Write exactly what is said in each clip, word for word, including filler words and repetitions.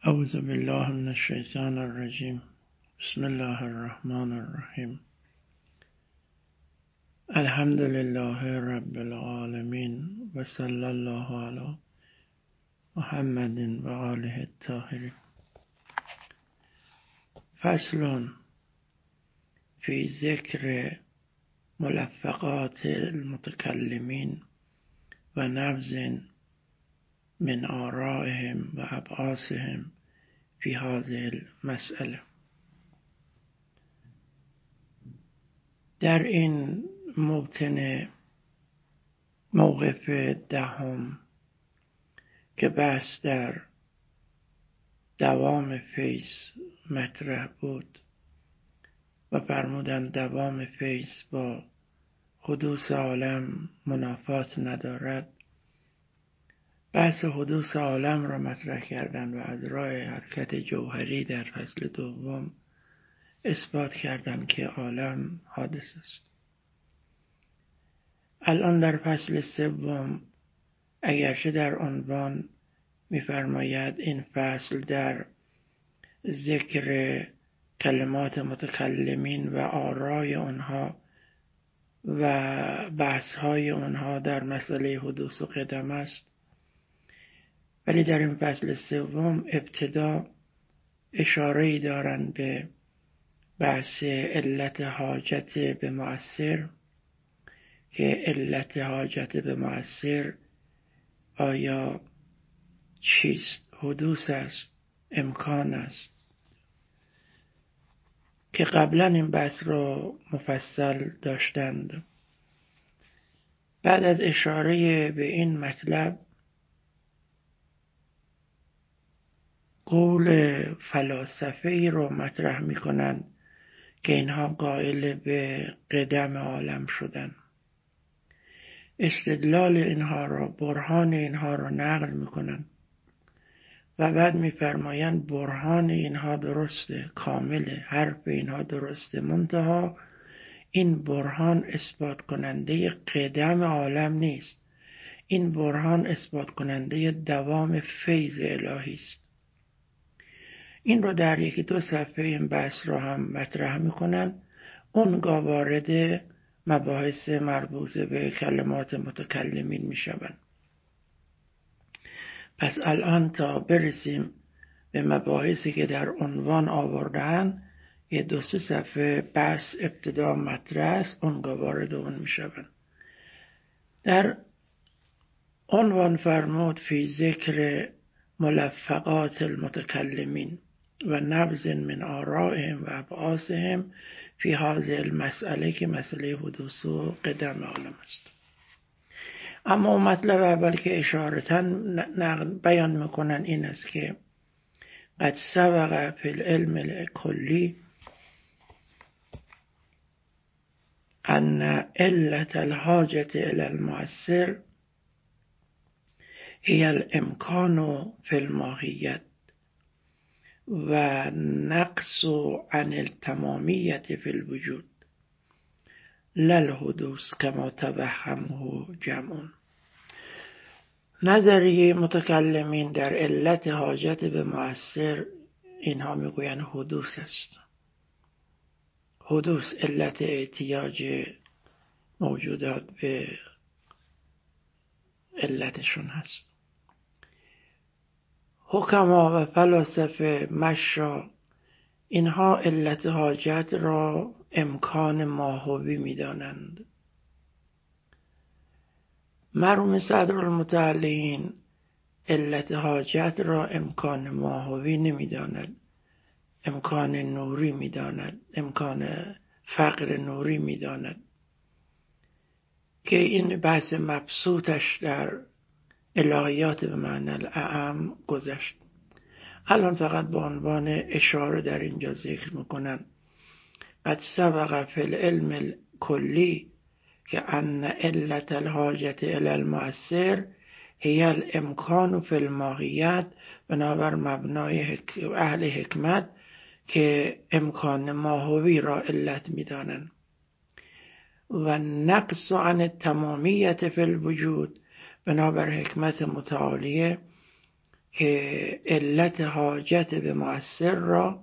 اعوذ بالله من الشیطان الرجیم. بسم الله الرحمن الرحیم. الحمد لله رب العالمین و صلی الله علی محمد و آله الطاهرین. فصل فی ذکر ملفقات المتکلمین و نبذ من آرائهم و ابعاثهم فی هذه المسئله. در این موطن موقف دهم که بحث در دوام فیض مطرح بود و فرمودن دوام فیض با حدوث عالم منافات ندارد، بحث حدوث عالم را مطرح کردند و از راه حرکت جوهری در فصل دوم اثبات کردند که عالم حادث است. الان در فصل سوم اگرچه در عنوان می‌فرماید این فصل در ذکر کلمات متکلمین و آرای آنها و بحث‌های آنها در مسئله حدوث و قدم است، ولی در این فصل سوم ابتدا اشاره‌ای دارند به بحث علت حاجت به مؤثر، که علت حاجت به مؤثر آیا چیست؟ حدوث است، امکان است، که قبلا این بحث را مفصل داشتند. بعد از اشاره به این مطلب قول فلاسفه ای رو مطرح می کنند که اینها قائل به قدم عالم شدن. استدلال اینها را، برهان اینها را نقل می کنند و بعد می فرمایند برهان اینها درسته، کامله، حرف اینها درسته، منتها این برهان اثبات کننده قدم عالم نیست، این برهان اثبات کننده دوام فیض الهی است. این رو در یکی دو صفحه این بحث رو هم مطرح میکنن، اونگاه وارد مباحث مربوط به کلمات متکلمین میشوند. پس الان تا برسیم به مباحثی که در عنوان آوردن، یه دو سه صفحه بحث ابتدا مطرح است، اونگاه وارد اون میشوند. در عنوان فرمود فی ذکر ملفقات المتکلمین و نبذ من آرائهم و ابعاثهم فی هذه المسئله، که مسئله حدوث و قدم عالم است. اما مطلب اول که اشارتا بیان میکنن این است که قد سبق فی العلم الکلی ان علت الحاجة الى المؤثر هی الامکان فی الماهیت و نقص عن التمامیت فی الوجود لا الحدوث کما توهمه جمع. نظریه متکلمین در علت حاجت به مؤثر، اینها میگویند حدوث است. حدوث علت احتیاج موجودات به علتشون هست. حکما و فلاسفه مشا اینها علت حاجت را امکان ماهوی می‌دانند. مرحوم صدرالمتعلین علت حاجت را امکان ماهوی نمی‌داند، امکان نوری می‌داند، امکان فقر نوری می‌داند، که این بحث مبسوطش در الهیات به معنی الاعم گذشت. الان فقط به عنوان اشاره در اینجا ذکر میکنن قد سبق فی العلم الکلی که ان علت الحاجت الی المؤثر هی الامکان فی الماهیت، بنابر مبنای اهل حکمت که امکان ماهوی را علت میدانند، و نقص عن التمامیت فی الوجود، بنابر حکمت متعالیه که علت حاجت به مؤثر را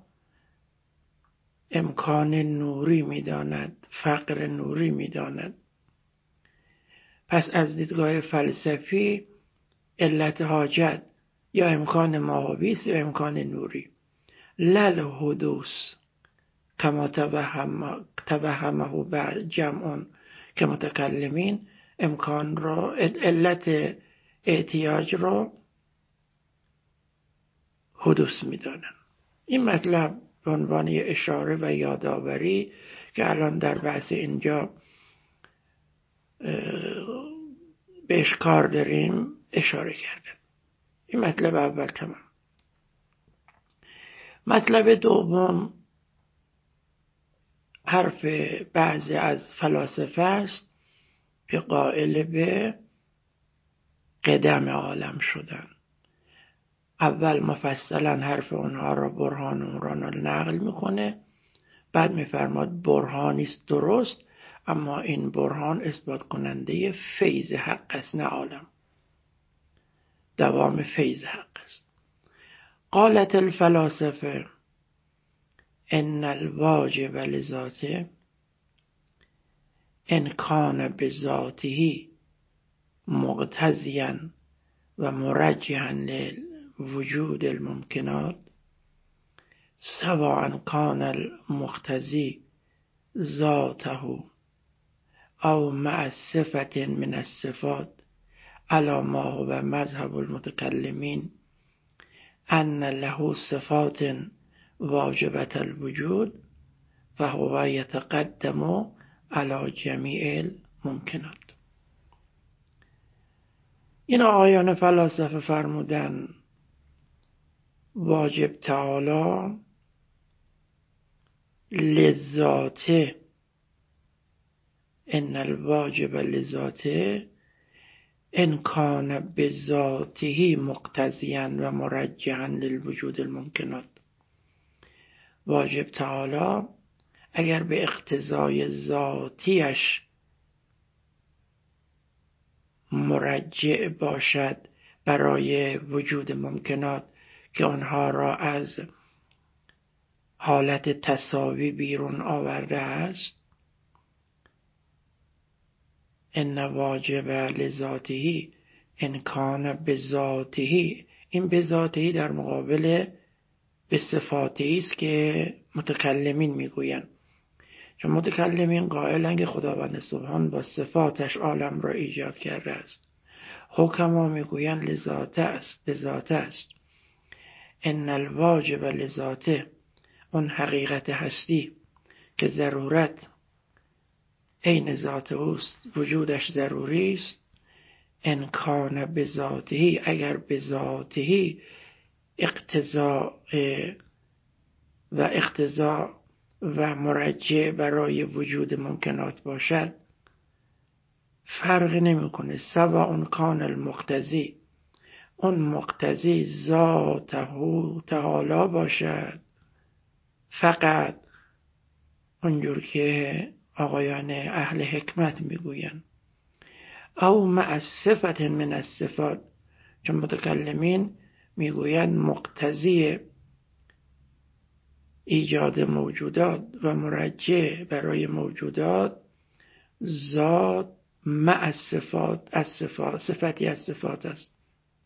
امکان نوری می‌داند، فقر نوری می‌داند. پس از دیدگاه فلسفی علت حاجت یا امکان ماهوی است یا امکان نوری. لل حدوث کما توهم توهمه بعد جمع که متکلمین امکان را، علت احتیاج را حدوث می‌دانند. این مطلب به عنوان اشاره و یادآوری که الان در بحث اینجا بهش کار داریم اشاره کردم. این مطلب اول تمام. مطلب دوم حرف بعضی از فلاسفه است که قائل به قدم عالم شدن. اول مفصلا حرف اونها را برهان اونها را نقل میکنه، بعد میفرماد برهانی است درست، اما این برهان اثبات کننده فیض حق است، نه عالم، دوام فیض حق است. قالت الفلاسفه ان الواجب لذاته ان کان بذاته مقتضیا و مرجحا لوجود الممکنات سواء کان المقتضی ذاته او مع صفة من الصفات على ما هو مذهب المتكلمين ان له صفات واجبة الوجود فهو يتقدم على جميع الممکنات. این آیان فلاسفه فرمودن واجب تعالی لذاته، ان الواجب لذاته ان کان بذاته مقتضیا و مرجحا للوجود الممکنات. واجب تعالی اگر به اقتضای ذاتیش مرجع باشد برای وجود ممکنات که آنها را از حالت تساوی بیرون آورده است، ان واجب لذاته ان کان بذاته، این بذاته در مقابل به صفاتی است که متکلمین میگویند. چون متکلمین قائلند که خداوند سبحان با صفاتش عالم را ایجاد کرده است. حکما میگویند لذاته است، لذاته است. ان الواجب لذاته، اون حقیقت هستی که ضرورت عین ذات اوست، وجودش ضروری است. ان کان بذاته، اگر بذاته اقتضاء و اقتضاء و مرجع برای وجود ممکنات باشد فرق نمیکنه. سواء کان المقتضی، اون مقتضی ذاته تعالی باشد، فقط اونجور که آقایان اهل حکمت میگویند، او مع صفت من الصفات، چون متکلمین میگویند مقتضی ایجاد موجودات و مرجع برای موجودات ذات مع صفات، از صفات، صفتی از صفات است.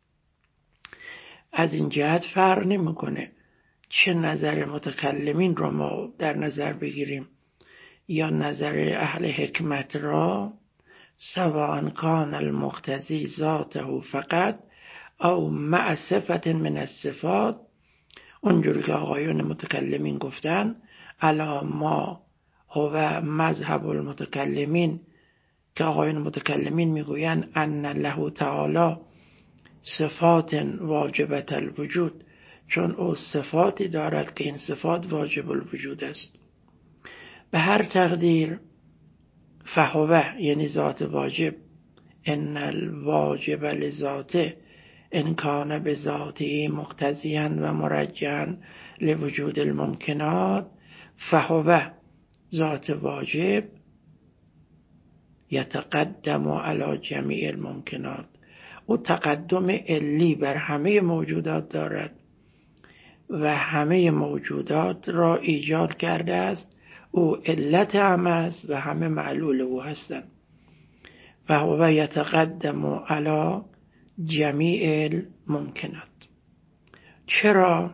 از این جهت فرق نمیکنه چه نظر متکلمین را ما در نظر بگیریم یا نظر اهل حکمت را. سواء کان المقتضی ذاته فقط او مع صفت من الصفات، اونجوری که آقایون متکلمین گفتن علی ما هو مذهب المتکلمین، که آقایون متکلمین میگویند ان له تعالی صفات واجبت الوجود، چون او صفاتی دارد که این صفات واجب الوجود است. به هر تقدیر فهوه یعنی ذات واجب، ان الواجب لذاته ان کان بذاته مقتضیا و مرجحا لوجود الممکنات، فهوه ذات واجب یتقدم علی جمیع الممکنات، او تقدم علی بر همه موجودات دارد و همه موجودات را ایجاد کرده است. او علت همه است و همه معلول او هستند. و هو یتقدم علی جمیع الممکنات. چرا؟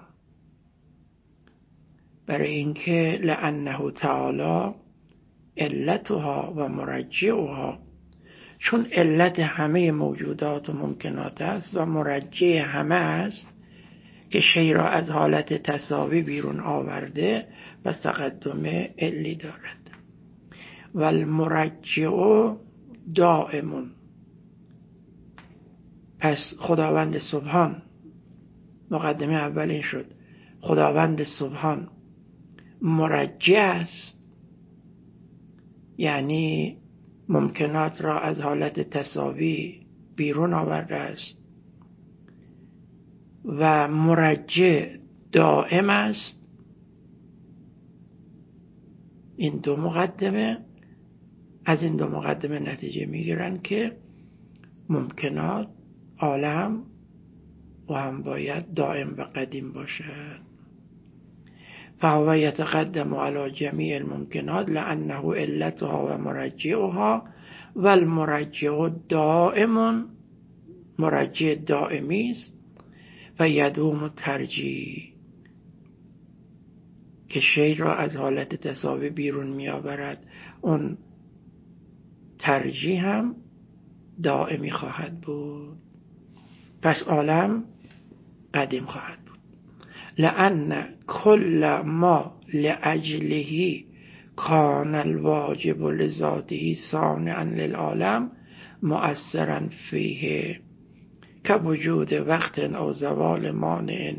برای اینکه لانه تعالی علتها و مرجعها، چون علت همه موجودات و ممکنات است و مرجع همه است که شی را از حالت تساوی بیرون آورده و تقدم علی دارد. و المرجع دائم. پس خداوند سبحان، مقدمه اولین شد، خداوند سبحان مرجع است، یعنی ممکنات را از حالت تساوی بیرون آورده است و مرجع دائم است. این دو مقدمه، از این دو مقدمه نتیجه میگیرن که ممکنات عالم و هم باید دائم و قدیم باشد. فهو یتقدم علی جمیع الممکنات لانه علتها و مرجعها و المرجع دائم، مرجع دائمی است و یدوم ترجیح، که شی را از حالت تساوی بیرون می آورد. اون ترجیح هم دائمی خواهد بود. پس عالم قدیم خواهد بود. لأن كل ما لأجله كان الواجب لذاته صانعا للعالم مؤثرا فيه كوجود وقت او زوال مانع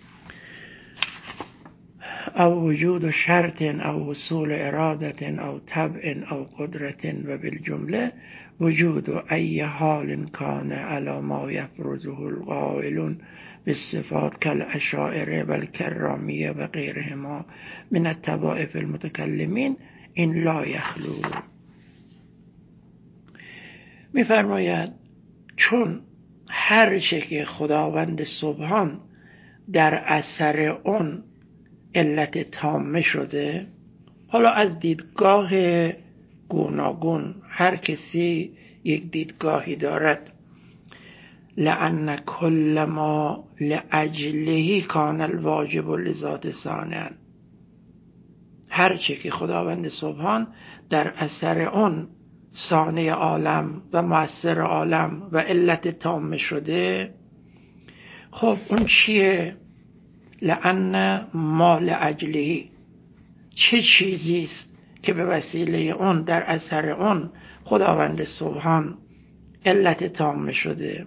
او وجود شرط او وصول ارادة او طبع او قدرة، و بالجمله وجود ای حال كان على ما يفرضه القائلون بالصفات كالاشاعره والكراميه و غیرهما من الطوائف المتکلمین این لا یخلو. می‌فرماید چون هر چه که خداوند سبحان در اثر اون علت تامه شده، حالا از دیدگاه گوناگون هر کسی یک دیدگاهی دارد، لأن كل ما لأجله كان الواجب لذات صانعا، هر چه که خداوند سبحان در اثر اون صانع عالم و مؤثر عالم و علت تامه شده، خب اون چیه؟ لأن ما لأجله، چه چیزیست که به وسیله اون در اثر اون خداوند سبحان علت تامه شده؟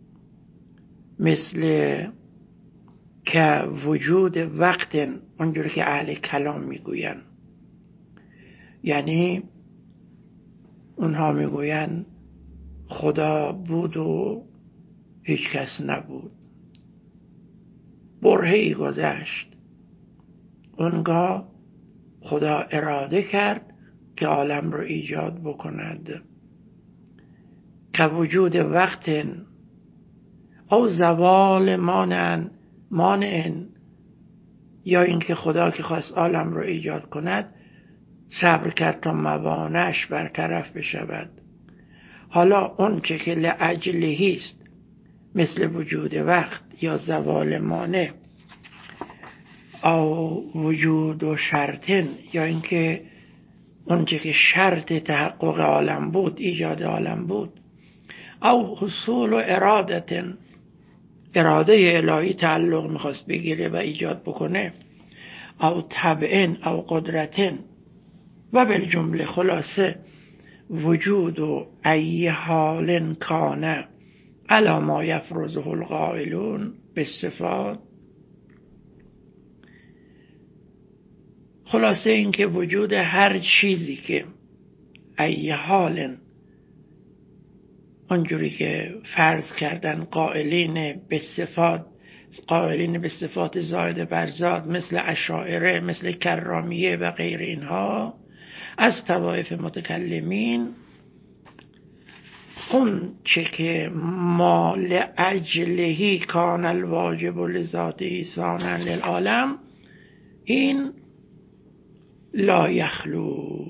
مثل که وجود وقت، اونجوری که اهل کلام میگوین، یعنی اونها میگوین خدا بود و هیچ کس نبود، برهه‌ای گذشت، اونگاه خدا اراده کرد که عالم رو ایجاد بکند. که وجود وقت او زوال مانع، مانع یا اینکه خدا که خواست عالم رو ایجاد کند صبر کرد تا موانعش برطرف بشود. حالا اون که که لأجلهی است، مثل وجود وقت یا زوال مانع او وجود و شرطن، یا اینکه اون که شرط تحقق عالم بود، ایجاد عالم بود، او حصول و ارادتن، اراده الهی تعلق میخواست بگیره و ایجاد بکنه، او طبعن او قدرتن، و بالجمله خلاصه وجود و ای حال کانه علی ما یفرضه القائلون بالصفات. خلاصه این که وجود هر چیزی که ای حال، اونجوری که فرض کردن قائلین به صفات، قائلین به صفات زائد بر ذات، مثل اشاعره، مثل کرامیه و غیر اینها از طوائف متکلمین، اون چه که ما لأجلهی کان الواجب لذاته ثانا للعالم، این لا یخلو،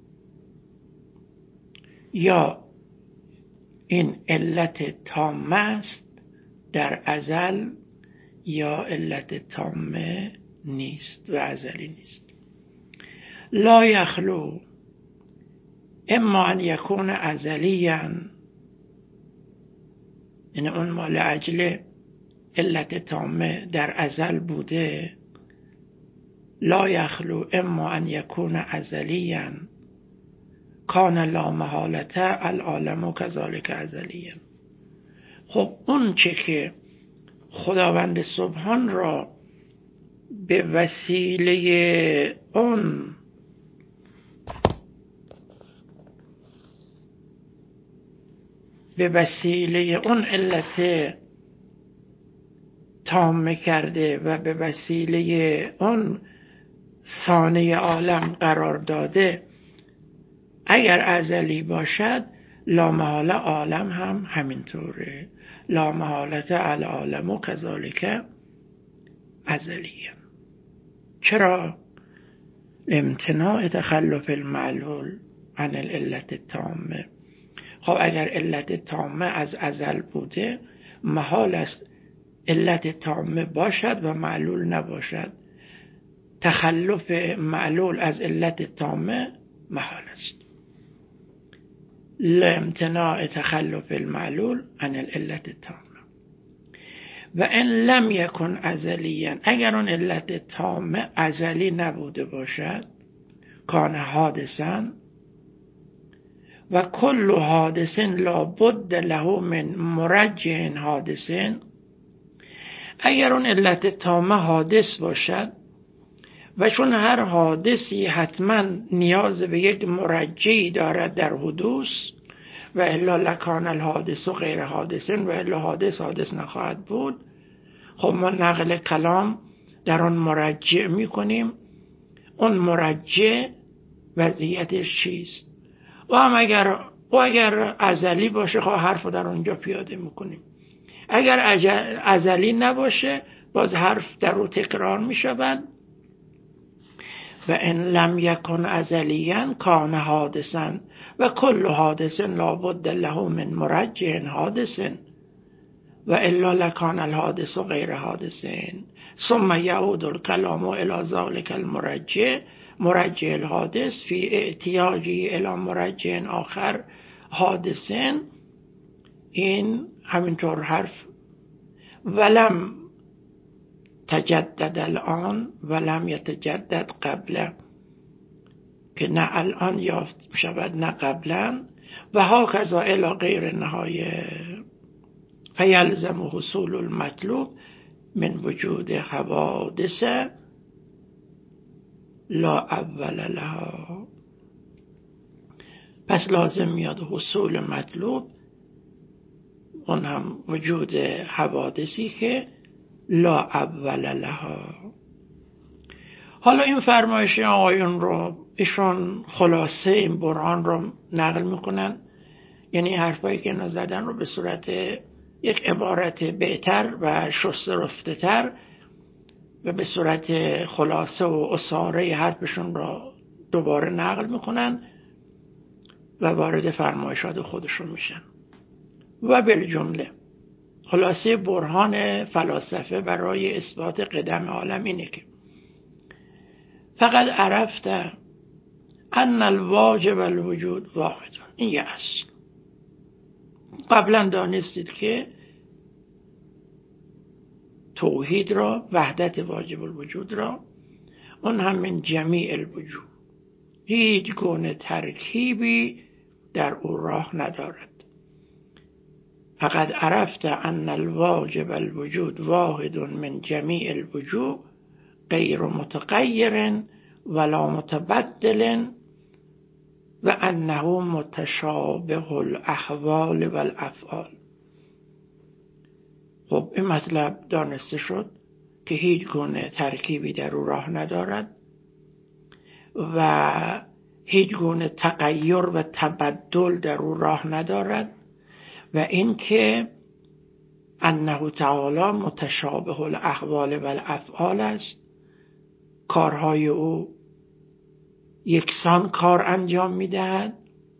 یا این علت تامه است در ازل یا علت تامه نیست و ازلی نیست. لا یخلو اما ان یکون ازلیا، یعنی اون ما لأجل علت تامه در ازل بوده. لا یخلو اما ان یکون ازلیا کان لا محالة العالم کذالک ازلیا. خب اون چه که خداوند سبحان را به وسیله اون به وسیله اون علت تامه کرده و به وسیله اون ثانیه عالم قرار داده، اگر ازلی باشد لا محاله عالم هم همینطوره. لا محالة العالم و کذالک ازلیه. چرا؟ امتناع تخلف المعلول عن العلت التامه. خب اگر علت تامه از ازل بوده، محال است علت تامه باشد و معلول نباشد. تخلف معلول از علت تامه محال است. لامتناع تخلف المعلول عن العلت التامه. و ان لم یکن ازلیا، اگر اون علت تامه ازلی نبوده باشد، کان حادثا و کل حادث لا بد له من مرجع حادث. اگر اون علت تامه حادث باشد و چون هر حادثی حتما نیاز به یک مرجعی دارد در حدوث، و الا لکان الحادث و غیر حادث و الا حادث حادث نخواهد بود، خب ما نقل کلام در آن مرجع می کنیم. اون مرجع وضعیتش چیست؟ و هم اگر و اگر ازلی باشه، خب حرف در اونجا پیاده میکنیم. اگر ازلی نباشه، باز حرف در او تکرار میشود. و ان لم یکن ازلیا کان حادثا و کل حادث لا بد له من مرجع حادث و الا لکان الحادث غیر حادث. ثم یعود الكلام الى ذلك المرجع مرجع الحادث فی احتیاجی الی مرجع آخر حادث. این همینطور حرف ولم تجدد الان ولم یتجدد قبل، که نه الان یافت شود نه قبلا. و هاکذا الی غیر نهایه فیلزم حصول المطلوب من وجود حوادث لا اول لها. پس لازم میاد حصول مطلوب، اون هم وجود حوادثی که لا اول لها. حالا این فرمایش آقایون رو ایشون خلاصه این برهان رو نقل میکنن، یعنی حرفایی که اینا زدن رو به صورت یک عبارت بهتر و شسته رفته تر و به صورت خلاصه و اصاره حرفشون را دوباره نقل میکنن و وارد فرمایشات خودشون میشن. و بالجمله خلاصه برهان فلاسفه برای اثبات قدم عالم اینه که فقط عرفت ان الواجب الوجود واحد. این یه اصل. قبلا دانستید که توحید را، وحدت واجب الوجود را، اون هم من جمیع الوجود، هیچ گونه ترکیبی در او راه ندارد. فقد عرفت ان الواجب الوجود واحد من جمیع الوجود غیر متغیر ولا متبدل و انه متشابه الاحوال و الافعال. خب این مطلب دانسته شد که هیچ گونه ترکیبی در او راه ندارد و هیچ گونه تغییر و تبدل در او راه ندارد و این که انه تعالی متشابه الاحوال و الافعال است، کارهای او یکسان کار انجام میدهد.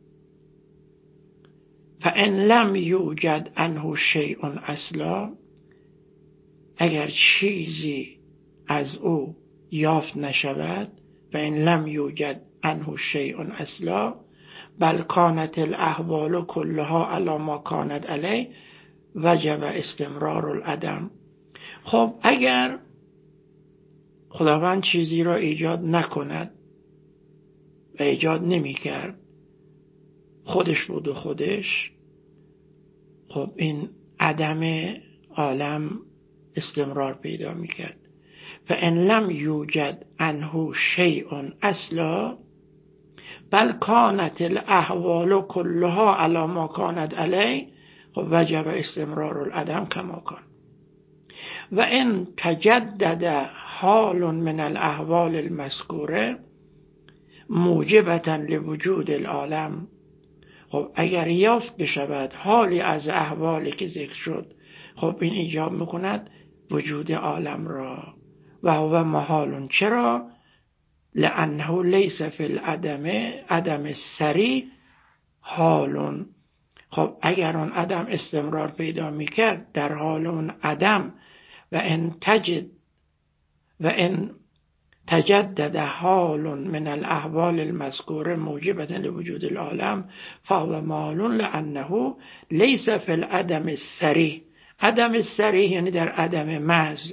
فان لم یوجد عنه شیء اصلا، اگر چیزی از او یافت نشود، فان لم یوجد عنه شیء اصلا بل کانت الاحوال كلها علی ما کانت علیه وجب استمرار العدم. خب اگر خداوند چیزی را ایجاد نکند و ایجاد نمی کرد، خودش بود و خودش، خب این عدم عالم استمرار پیدا می کرد. فان لم یوجد عنه شیء اصلا بل کانت الاحوال كلها علی ما کانت علیه وجب استمرار العدم کما کان. و ان تجدد حال من الاحوال المذکوره موجبة لوجود العالم، خب اگر یافت بشود حالی از احوالی که ذکر شد، خب این ایجاب میکند وجود عالم را. و هو محال. چرا؟ لانه لیس فی العدم عدم سری حال. خب اگر اون عدم استمرار پیدا میکرد در حال اون عدم، و ان تجد و ان تجدد حال من الاحوال المذکوره موجبة لوجود العالم فهو محال لانه لیس فی العدم الصریح. عدم الصریح یعنی در عدم محض.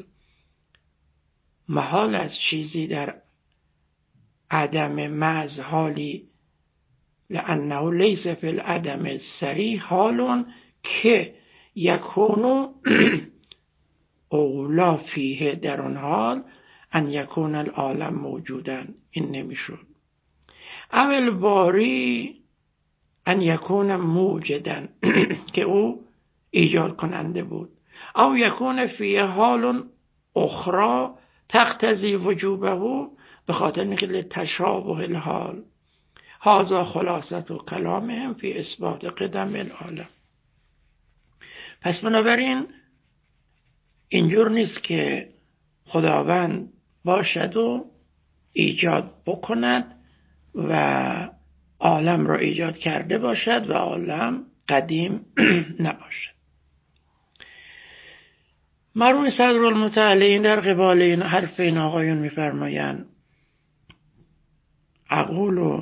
محال از چیزی در عدم محض حالی، لانه لیس فی العدم الصریح حال که یکون اولا فیه، در آن حال ان یکون العالم موجودا، این نمیشد. اول باری ان یکون موجدا که او ایجاد کننده بود، او یکون فیه حال اخرى تقتضی وجوبه به خاطر اینکه تشابه الحال. هذا خلاصه کلامهم فی اثبات قدم العالم. پس بنابراین اینجور نیست که خداوند باشد و ایجاد بکند و عالم را ایجاد کرده باشد و عالم قدیم نباشد. مرحوم صدرالمتعالین در قبال این حرف این آقایون میفرمایند اقول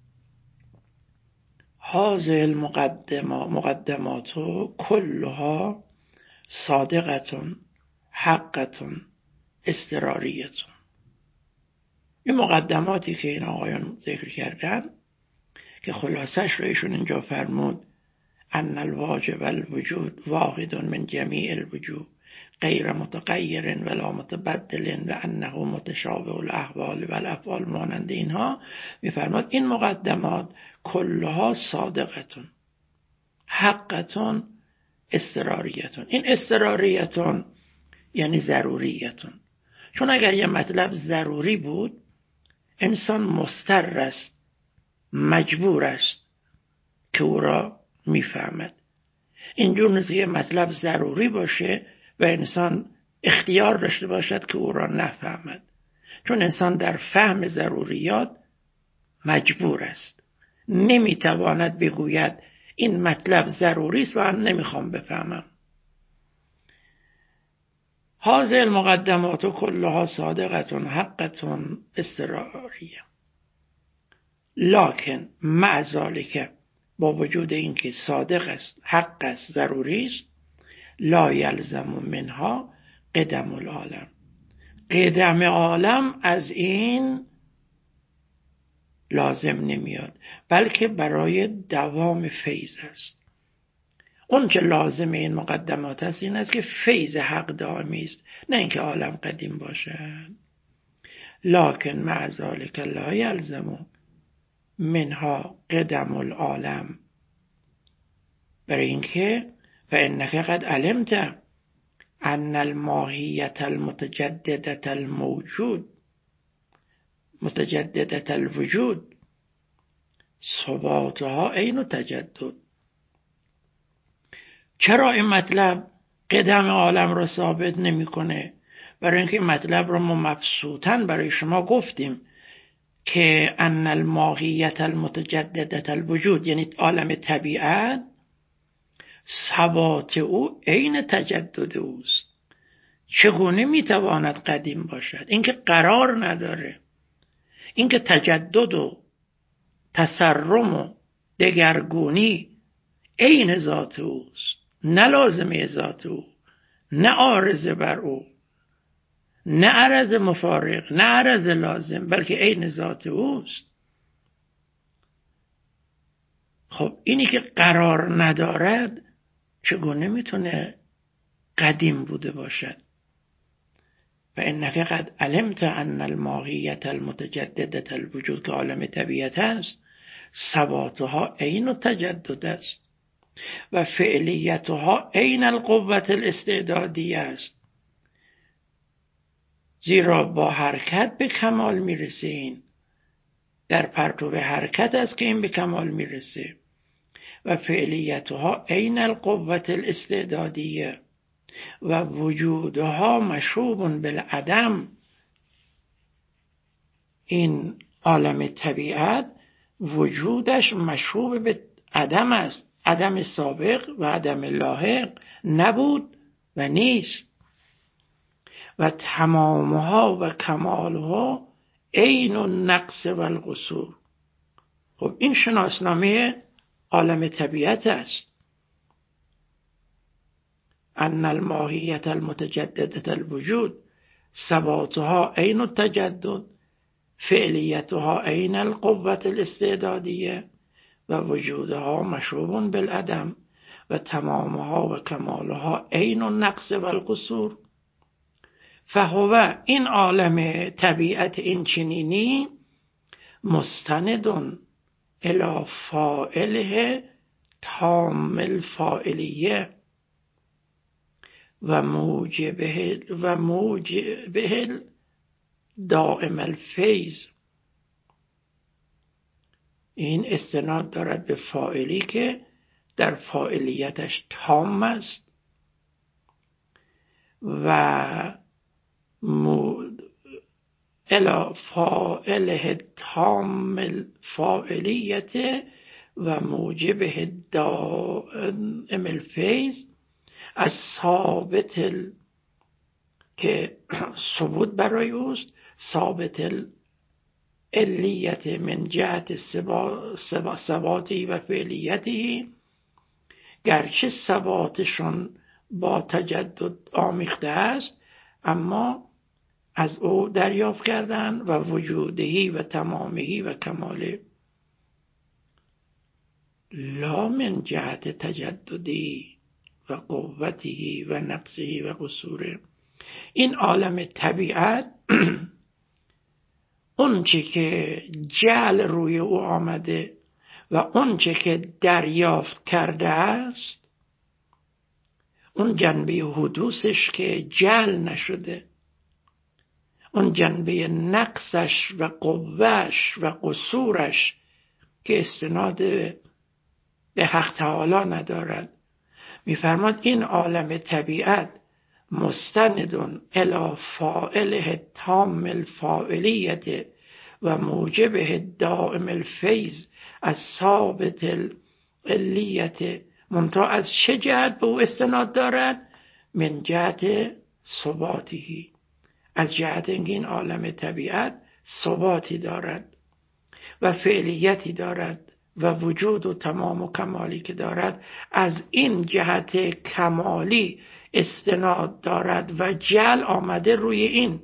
هذه المقدمات مقدمات كلها صادقة حقة اضطراریة. این مقدماتی که این آقایان ذکر کردن که خلاصش رو ایشون اینجا فرمود ان الواجب الوجود واحد من جمیع الوجود غیر متغیر ولا متبدل و انه متشابه الاحوال و الافعال، مانند اینها میفرماد این مقدمات کلها صادقتون حقتون اضطراریتون. این اضطراریتون یعنی ضروریتون، چون اگر یه مطلب ضروری بود انسان مضطر است، مجبور است که او را میفهمد. اینجور نیست که یه مطلب ضروری باشه و انسان اختیار داشته باشد که او را نفهمد، چون انسان در فهم ضروریات مجبور است، نمیتواند بگوید این مطلب ضروری است و من نمیخوام بفهمم. هذه المقدمات كلها صادقة حقة اضطراریه، لکن مع ذلك با وجود اینکه صادق است، حق است، ضروری است، لا یلزم منها قدم العالم. قدم عالم از این لازم نمیاد، بلکه برای دوام فیض است. اون که لازم این مقدمات است این است که فیض حق دائمی است، نه اینکه عالم قدیم باشد. لکن مع ذلك لا یلزم منها قدم العالم، برای اینکه فانک قد علمت ان الماهیت المتجدده الموجود متجدده الوجود ثباتها عین تجدد. چرا این مطلب قدم عالم را ثابت نمیکنه؟ برای اینکه مطلب را ما مبسوطاً برای شما گفتیم که ان الماهیت المتجددة الوجود، یعنی عالم طبیعت ثبات او عین تجدد اوست. چگونه میتواند قدیم باشد؟ اینکه قرار نداره، اینکه تجدد و تسرم و دگرگونی عین ذات اوست، نه لازمه ذات او، نه عارض بر او، نه عرض مفارق، نه عرض لازم، بلکه عین ذات اوست. خب اینی که قرار ندارد چگونه میتونه قدیم بوده باشد؟ و انک قد علمت ان الماهیت المتجددة الوجود، که عالم طبیعت است، ثباتها عین التجدد است و فعلیتها عین القوة الاستعدادیه است. زیرا با حرکت به کمال میرسه، این در پرتو حرکت است که این به کمال میرسه. و فعلیتها عین القوة الاستعدادیه و وجودها مشوب بالعدم. این عالم طبیعت وجودش مشوب به عدم است، عدم سابق و عدم لاحق، نبود و نیست. و تمامها و کمالها عین النقص و القصور. خب این شناسنامه عالم طبیعت است. ان الماهیت المتجددة الوجود ثباتها عین التجدد، فعلیتها عین القوة الاستعدادیه و وجودها مشوب بالعدم و تمامها و کمالها عین النقص و القصور. فهو، این عالم طبیعت این چنینی، مستند الی فاعله تام الفاعلیه و موجبه و موجبه دائم الفیض. این استناد دارد به فاعلی که در فاعلیتش تام است و الی فاعله تام الفاعلیت و موجبه دائم الفیض از ثابت که ثبوت برای اوست، ثابت العلیت من جهت ثباتی و فعلیتی، گرچه ثباتشون با تجدد آمیخته است اما از او دریافت کردن. و وجودهی و تمامهی و کماله لا من جهت تجددی و قوتی و نقصی و قصوره. این عالم طبیعت اون چه که جعل روی او آمده و اون چه که دریافت کرده است، اون جنبه حدوثش که جعل نشده، اون جنبه نقصش و قوهش و قصورش که استناد به حق تعالی ندارد. میفرماد این عالم طبیعت مستند الی فاعله تام الفاعلیت و موجبه دائم الفیض از ثابت العلیت، منتها از چه جهت به او استناد دارد؟ من جهت ثباتی، از جهت اینکه این عالم طبیعت ثباتی دارد و فعلیتی دارد و وجود و تمام و کمالی که دارد، از این جهت کمالی استناد دارد و جعل آمده روی این،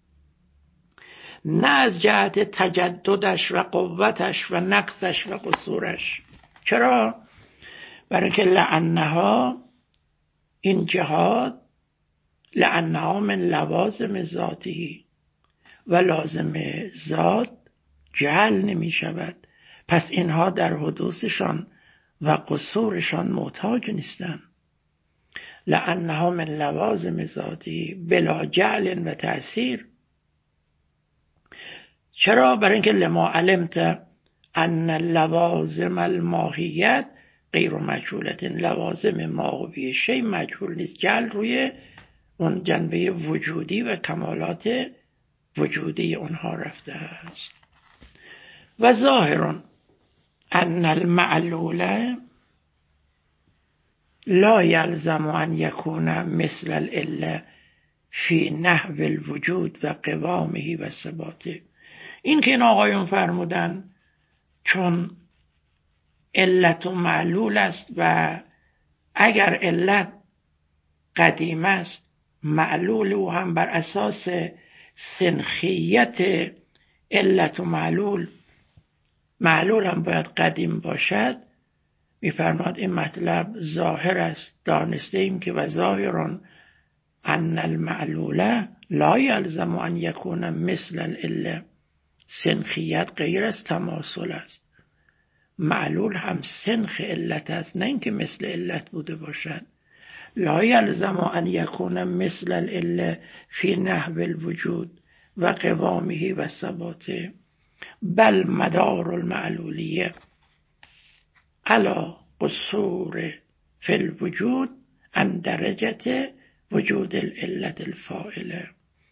نه از جهت تجددش و قوتش و نقصش و قصورش. چرا؟ برای که لعنها، این جهات لعنها من لوازم ذاتی و لازم ذات جعل نمی شود، پس اینها در حدوثشان و قصورشان محتاج نیستند. لعنها من لوازم ذاتی بلا جعل و تأثیر. چرا؟ برای اینکه لما علمت ان لوازم الماهیت غیر مجهولت، لوازم ماهوی شی مجهول نیست. جل روی اون جنبه وجودی و کمالات وجودی اونها رفته است. و ظاهر ان المعلول لا یلزم ان یکون مثل العله فی نحو الوجود و قوامه و ثباته. این که این آقایون فرمودن چون علت و معلول است و اگر علت قدیم است معلول او هم بر اساس سنخیت علت و معلول معلول هم باید قدیم باشد، می‌فرماد این مطلب ظاهر است. دانسته ایم که و ظاهرون ان المعلول لا یلزم ان یکون مثل العله. سنخیت غیر از تماثل است. معلول هم سنخ علت است، نه اینکه مثل علت بوده باشد. لا یلزم ان یکون مثل العله فی نحو الوجود و قوامه و ثباته، بل مدار المعلولیه علی قصور فی الوجود عن درجه وجود العلت الفاعله.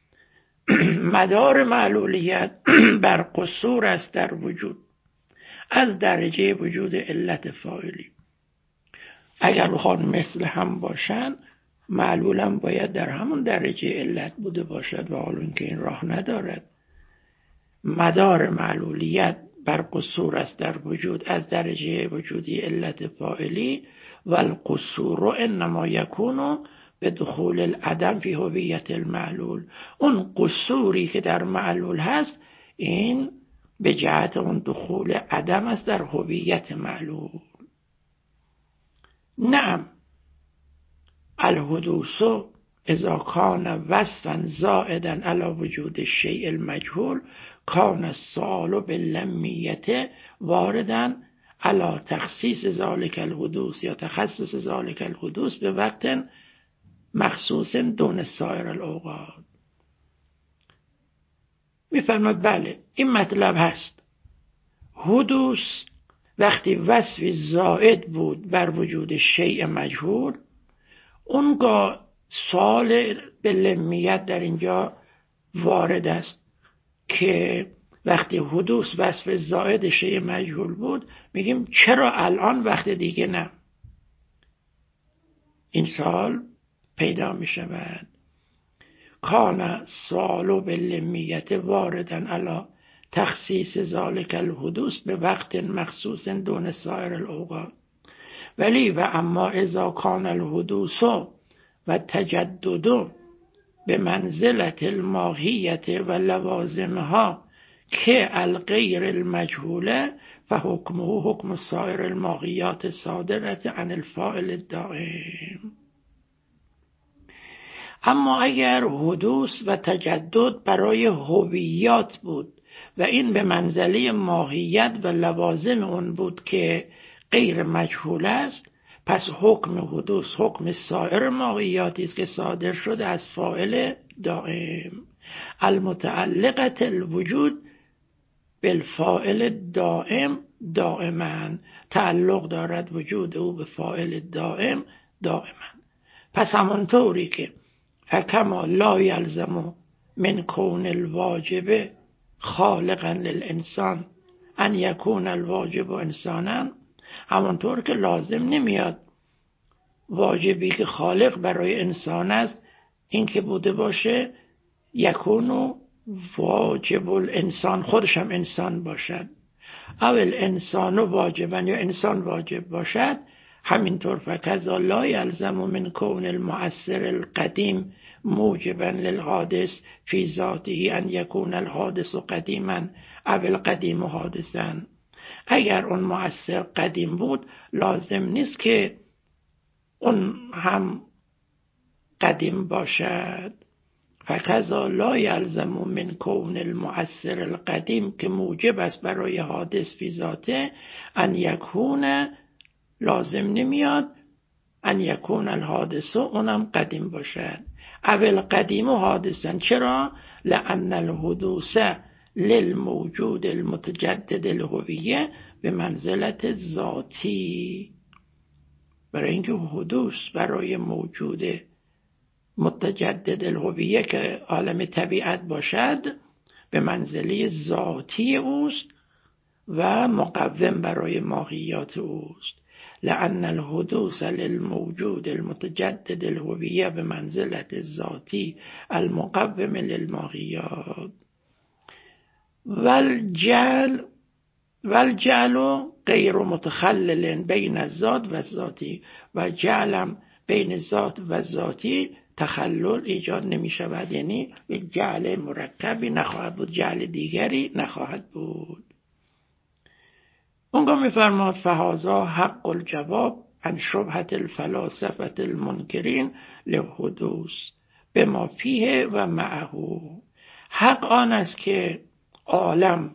مدار معلولیت بر قصور است در وجود از درجه وجود علت فاعلی. اگر بخوان مثل هم باشن معلولم باید در همون درجه علت بوده باشد و حالا اینکه این راه ندارد. مدار معلولیت بر قصور است در وجود از درجه وجودی علت فاعلی و القصور انما یکون به دخول العدم فی هویت المعلول. اون قصوری که در معلول هست این به جهت اون دخول عدم است در هویت معلول. نعم الحدوث اذا کان وصفا زائدا علی وجود الشیء المجهول کان السؤال باللمیت واردا علی تخصیص ذلك الحدوث یا تخصص ذلك الحدوث به وقت مخصوص دون سایر الاوقات. میفرماد بله این مطلب هست. حدوث وقتی وصفی زائد بود بر وجود شیء مجهول، اونگاه سؤال به لمیت در اینجا وارد است که وقتی حدوث وصف زائد شیء مجهول بود میگیم چرا الان وقت دیگه نه؟ این سوال پیدا می شود. کان سؤال باللمیت واردا علی تخصیص ذلك الحدوث به وقت مخصوص دون سایر الاوقات. ولی و اما اذا کان الحدوث و تجدد به منزلت الماهیت و لوازمها که الغیر المجهوله فحکمه حکم سایر الماهیات صادرت عن الفاعل الدائم. اما اگر حدوث و تجدد برای هویات بود و این به منزله ماهیت و لوازم اون بود که غیر مجهول است، پس حکم حدوث حکم سایر ماهیاتی است که صادر شده از فاعل دائم. المتعلقت الوجود بالفاعل دائم دائما، تعلق دارد وجود او به فاعل دائم دائما. پس همونطوری که فکما لا یلزم من کون الواجب خالقا للانسان ان یکون الواجب انسانا، همونطور که لازم نمیاد واجبی که خالق برای انسان است این که بوده باشه یکون واجب الانسان خودش هم انسان باشد، اول انسان واجبا یا انسان واجب باشد. همینطور فکذا لا یلزم من کون المؤثر القدیم موجبا للحادث فی ذاته ان یکون الحادث قدیما او القدیم حادثا. اگر اون مؤثر قدیم بود لازم نیست که اون هم قدیم باشد. فکذا لا یلزم من کون المؤثر القدیم که موجب است برای حادث فی ذاته ان یکون، لازم نمیاد ان یکون الحادث اونم قدیم باشد. اول قدیم و حادثا. چرا؟ لان الحدوث للموجود المتجدد الهویه به منزلت ذاتی. برای اینکه حدوث برای موجود متجدد الهویه که عالم طبیعت باشد به منزله ذاتی اوست و مقوم برای ماهیات اوست. لأن الحدوث للموجود المتجدد الهویه به منزلت الذاتی المقوم للماهیات. والجعل والجعل غیر متخلل بین الذات و الذاتی و جعلم بین الذات و الذاتی تخلل ایجاد نمی شود، یعنی جعل مرکبی نخواهد بود، جعل دیگری نخواهد بود. اونگاه می فرماد فهذا حق الجواب عن شبهة الفلاسفة المنکرین للحدوث بما فیه و معه. حق آن است که عالم،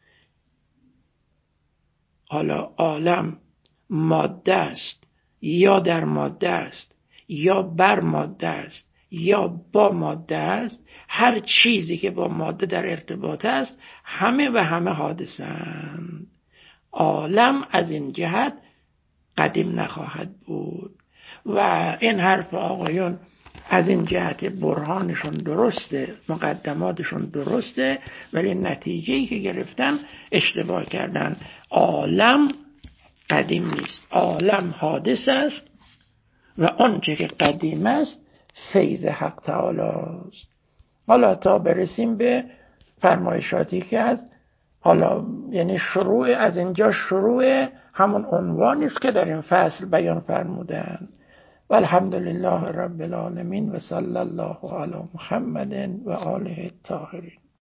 حالا عالم ماده است یا در ماده است یا بر ماده است یا با ماده است، هر چیزی که با ماده در ارتباط است همه و همه حادثند. عالم از این جهت قدیم نخواهد بود و این حرف آقایون از این جهت برهانشون درسته، مقدماتشون درسته، ولی نتیجه‌ای که گرفتن اشتباه کردن. عالم قدیم نیست، عالم حادث است و آنچه که قدیم است فیض حق تعالی است. حالا تا برسیم به فرمایشاتی که از حالا یعنی شروع از اینجا شروع همون عنوانی است که در این فصل بیان فرمودند. والحمد لله رب العالمین و صلی الله علی محمد و آله الطاهرین.